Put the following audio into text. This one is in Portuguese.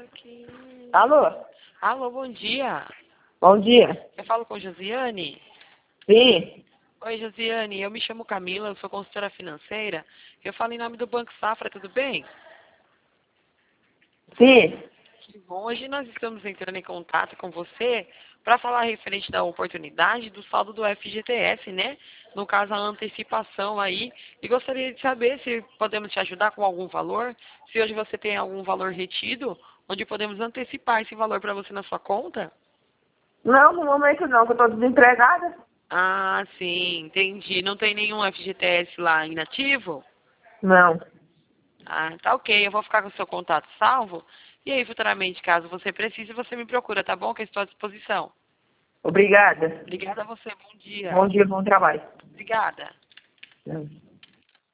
aqui. Alô? Alô, bom dia. Bom dia. Eu falo com Josiane? Sim. Oi, Josiane. Eu me chamo Camila, eu sou consultora financeira. Eu falo em nome do Banco Safra, tudo bem? Sim. Que bom. Hoje nós estamos entrando em contato com você para falar referente da oportunidade do saldo do FGTS, né? No caso, a antecipação aí. E gostaria de saber se podemos te ajudar com algum valor. Se hoje você tem algum valor retido, onde podemos antecipar esse valor para você na sua conta. Não, no momento não, que eu tô desempregada. Ah, sim, entendi. Não tem nenhum FGTS lá inativo? Não. Ah, tá ok. Eu vou ficar com o seu contato salvo. E aí, futuramente, caso você precise, você me procura, tá bom? Que eu estou à disposição. Obrigada. Obrigada a você. Bom dia. Bom dia, bom trabalho. Obrigada. Não.